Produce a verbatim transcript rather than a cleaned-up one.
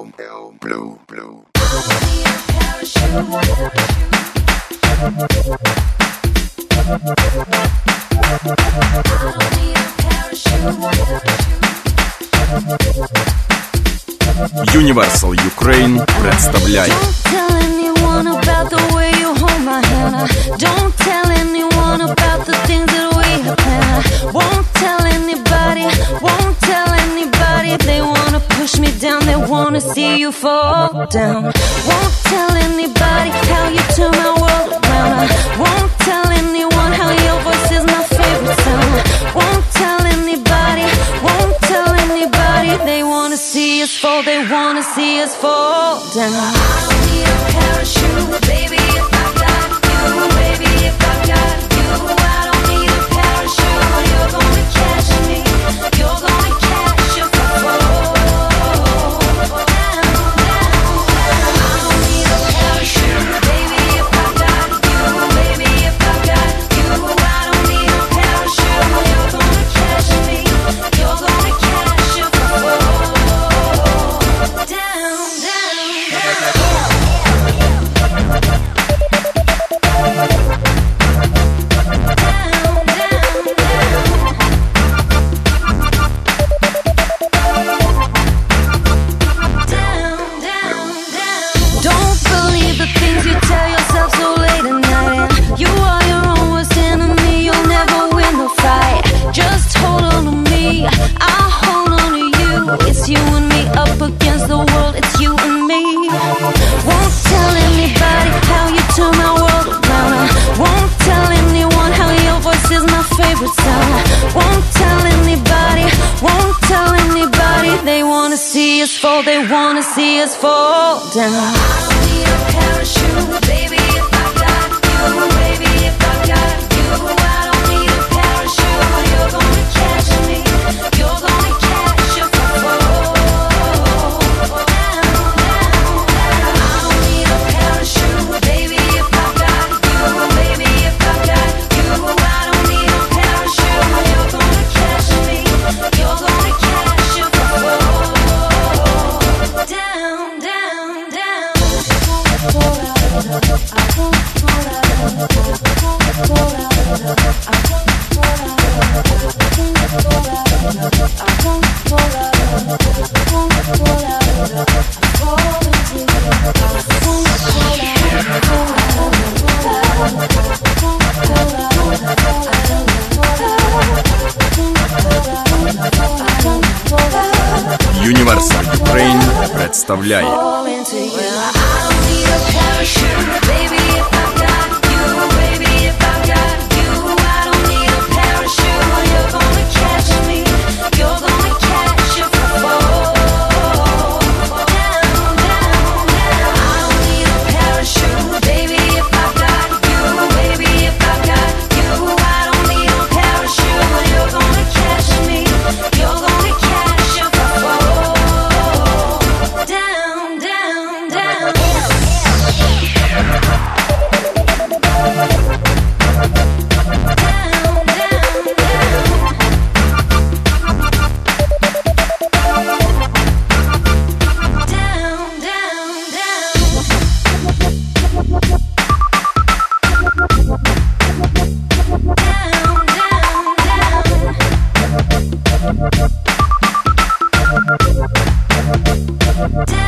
Blue, blue. Universal Ukraine представляет. Push me down, they wanna see you fall down. Won't tell anybody how you turn my world around. I won't tell anyone how your voice is my favorite sound. Won't tell anybody, won't tell anybody. They wanna see us fall, they wanna see us fall down. I don't need a parachute, baby, if I got you. Baby, if I got you, I don't need a parachute. You're gonna catch me, you're gonna catch a fall. They wanna see us fall down. I don't need a parachute, baby, if I got you. Baby, if I got you, I don't need a parachute. You're gonna catch me, you're gonna catch a fall. Down, down, down. I don't need a parachute, baby, if I got you. Baby, if I got you, I don't need a parachute. You're gonna catch me, you're gonna catch a fall. Down, down, down. Universal Ukraine представляет. Down.